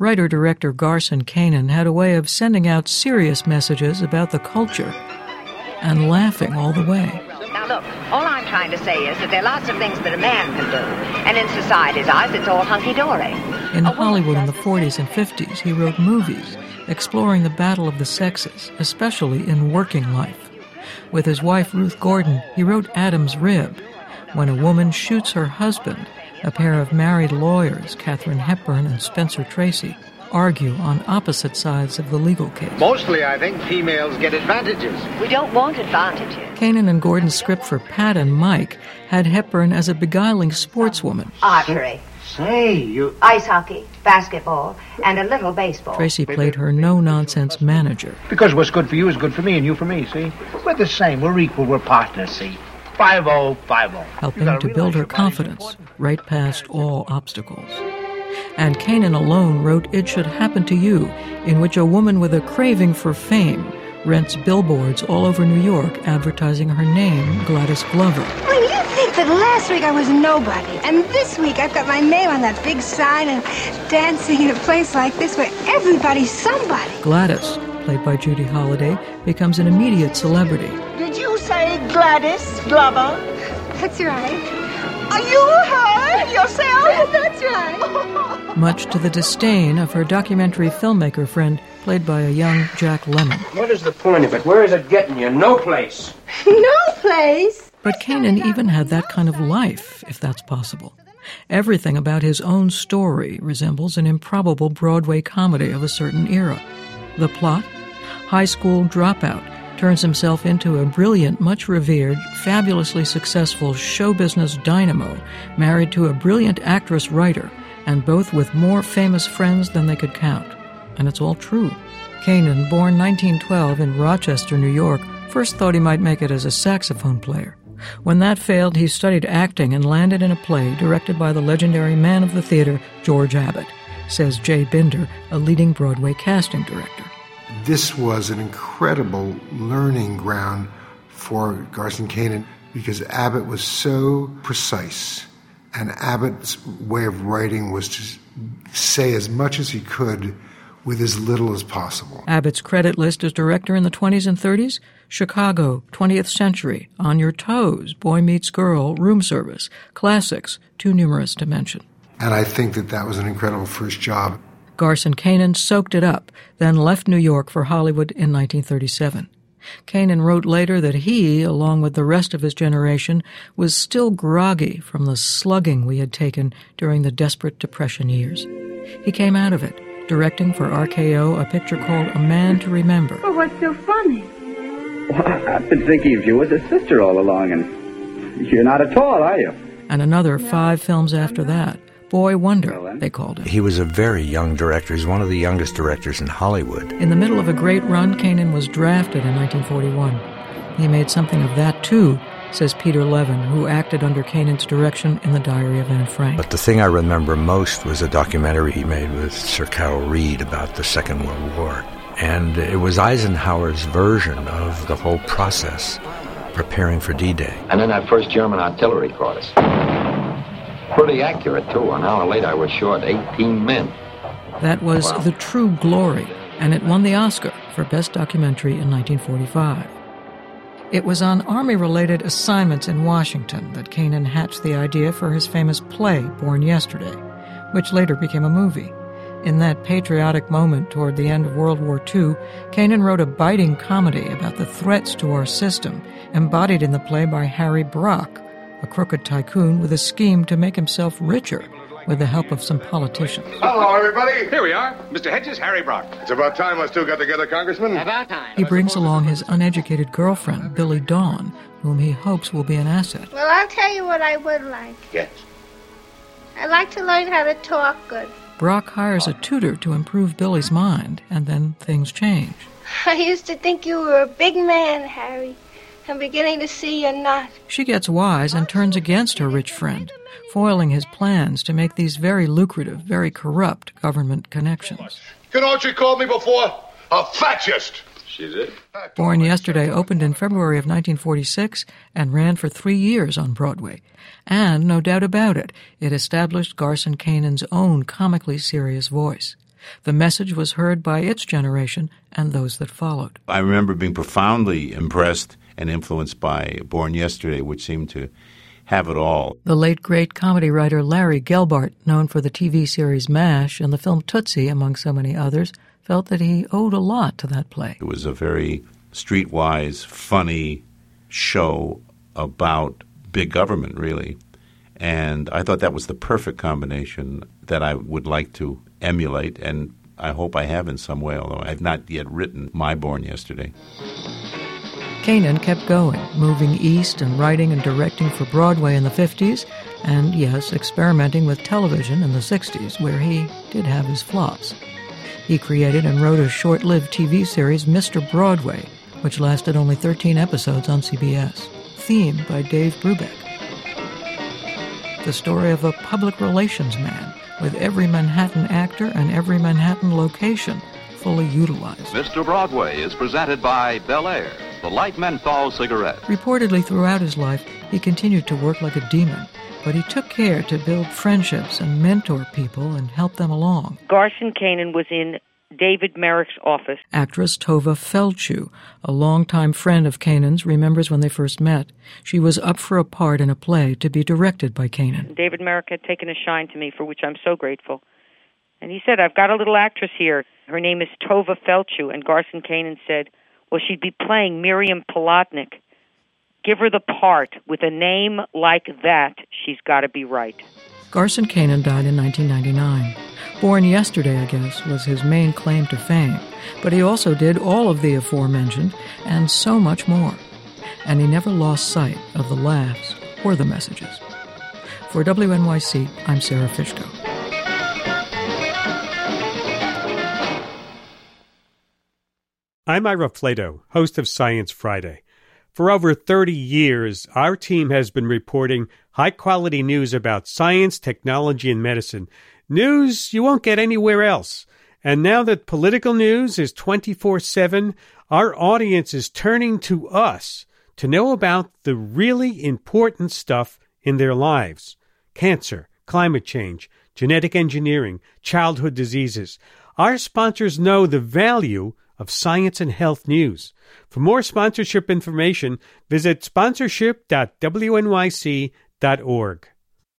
Writer-director Garson Kanin had a way of sending out serious messages about the culture and laughing all the way. Now look, all I'm trying to say is that there are lots of things that a man can do, and in society's eyes it's all hunky-dory. In Hollywood in the 40s and 50s, he wrote movies exploring the battle of the sexes, especially in working life. With his wife Ruth Gordon, he wrote Adam's Rib. When a woman shoots her husband, a pair of married lawyers, Katharine Hepburn and Spencer Tracy, argue on opposite sides of the legal case. Mostly, I think, females get advantages. We don't want advantages. Kanin and Gordon's script for Pat and Mike had Hepburn as a beguiling sportswoman. Archery. Say, you... Ice hockey, basketball, and a little baseball. Tracy played her no-nonsense manager. Because what's good for you is good for me, and you for me, see? We're the same. We're equal. We're partners, see? 5-0, 5-0. Helping to build her confidence right past all obstacles. And Kanin alone wrote It Should Happen to You, in which a woman with a craving for fame rents billboards all over New York advertising her name, Gladys Glover. When you think that last week I was nobody, and this week I've got my name on that big sign and dancing in a place like this where everybody's somebody. Gladys, played by Judy Holliday, becomes an immediate celebrity. Did you say Gladys Glover? That's right. Are you her yourself? That's right. Much to the disdain of her documentary filmmaker friend, played by a young Jack Lemmon. What is the point of it? Where is it getting you? No place. No place. But Kanin even had that kind of life, if that's possible. Everything about his own story resembles an improbable Broadway comedy of a certain era. The plot? High school dropout turns himself into a brilliant, much-revered, fabulously successful show business dynamo, married to a brilliant actress-writer, and both with more famous friends than they could count. And it's all true. Kanin, born 1912 in Rochester, New York, first thought he might make it as a saxophone player. When that failed, he studied acting and landed in a play directed by the legendary man of the theater, George Abbott, says Jay Binder, a leading Broadway casting director. This was an incredible learning ground for Garson Kanin because Abbott was so precise, and Abbott's way of writing was to say as much as he could with as little as possible. Abbott's credit list as director in the 20s and 30s: Chicago, 20th Century, On Your Toes, Boy Meets Girl, Room Service, classics, too numerous to mention. And I think that was an incredible first job. Garson Kanin soaked it up, then left New York for Hollywood in 1937. Kanin wrote later that he, along with the rest of his generation, was still groggy from the slugging we had taken during the desperate Depression years. He came out of it, directing for RKO a picture called A Man to Remember. Well, what's so funny? Well, I've been thinking of you as a sister all along, and you're not at all, are you? And another 5 films after that. Boy Wonder, they called him. He was a very young director. He's one of the youngest directors in Hollywood. In the middle of a great run, Kanin was drafted in 1941. He made something of that, too, says Peter Levin, who acted under Kanin's direction in The Diary of Anne Frank. But the thing I remember most was a documentary he made with Sir Carol Reed about the Second World War. And it was Eisenhower's version of the whole process, preparing for D-Day. And then that first German artillery caught us. Pretty accurate, too. An hour later, I was short 18 men. That was The True Glory, and it won the Oscar for Best Documentary in 1945. It was on Army-related assignments in Washington that Kanin hatched the idea for his famous play, Born Yesterday, which later became a movie. In that patriotic moment toward the end of World War II, Kanin wrote a biting comedy about the threats to our system, embodied in the play by Harry Brock, a crooked tycoon with a scheme to make himself richer with the help of some politicians. Hello, everybody. Here we are. Mr. Hedges, Harry Brock. It's about time us two got together, Congressman. About time. He brings along his uneducated girlfriend, Billy Dawn, whom he hopes will be an asset. Well, I'll tell you what I would like. Yes. I'd like to learn how to talk good. Brock hires a tutor to improve Billy's mind, and then things change. I used to think you were a big man, Harry. I'm beginning to see you're not. She gets wise and turns against her rich friend, foiling his plans to make these very lucrative, very corrupt government connections. You know what you called me before? A fascist. She did. Born Yesterday opened in February of 1946 and ran for 3 years on Broadway. And, no doubt about it, it established Garson Kanin's own comically serious voice. The message was heard by its generation and those that followed. I remember being profoundly impressed and influenced by Born Yesterday, which seemed to have it all. The late great comedy writer Larry Gelbart, known for the TV series MASH and the film Tootsie, among so many others, felt that he owed a lot to that play. It was a very streetwise, funny show about big government, really. And I thought that was the perfect combination that I would like to emulate, and I hope I have in some way, although I have not yet written my Born Yesterday. Kanan kept going, moving east and writing and directing for Broadway in the 50s, and, yes, experimenting with television in the 60s, where he did have his flops. He created and wrote a short-lived TV series, Mr. Broadway, which lasted only 13 episodes on CBS, themed by Dave Brubeck. The story of a public relations man, with every Manhattan actor and every Manhattan location fully utilized. Mr. Broadway is presented by Bel Air, the light menthol cigarette. Reportedly throughout his life, he continued to work like a demon, but he took care to build friendships and mentor people and help them along. Garson Kanin was in David Merrick's office. Actress Tova Feldshuh, a longtime friend of Kanan's, remembers when they first met. She was up for a part in a play to be directed by Kanan. David Merrick had taken a shine to me, for which I'm so grateful. And he said, I've got a little actress here. Her name is Tova Feldshuh. And Garson Kanin said, well, she'd be playing Miriam Plotnick. Give her the part. With a name like that, she's got to be right. Garson Kanin died in 1999. Born Yesterday, I guess, was his main claim to fame, but he also did all of the aforementioned and so much more. And he never lost sight of the laughs or the messages. For WNYC, I'm Sarah Fishko. I'm Ira Flato, host of Science Friday. For over 30 years, our team has been reporting high-quality news about science, technology, and medicine. News you won't get anywhere else. And now that political news is 24/7, our audience is turning to us to know about the really important stuff in their lives. Cancer, climate change, genetic engineering, childhood diseases. Our sponsors know the value of science and health news. For more sponsorship information, visit sponsorship.wnyc.org.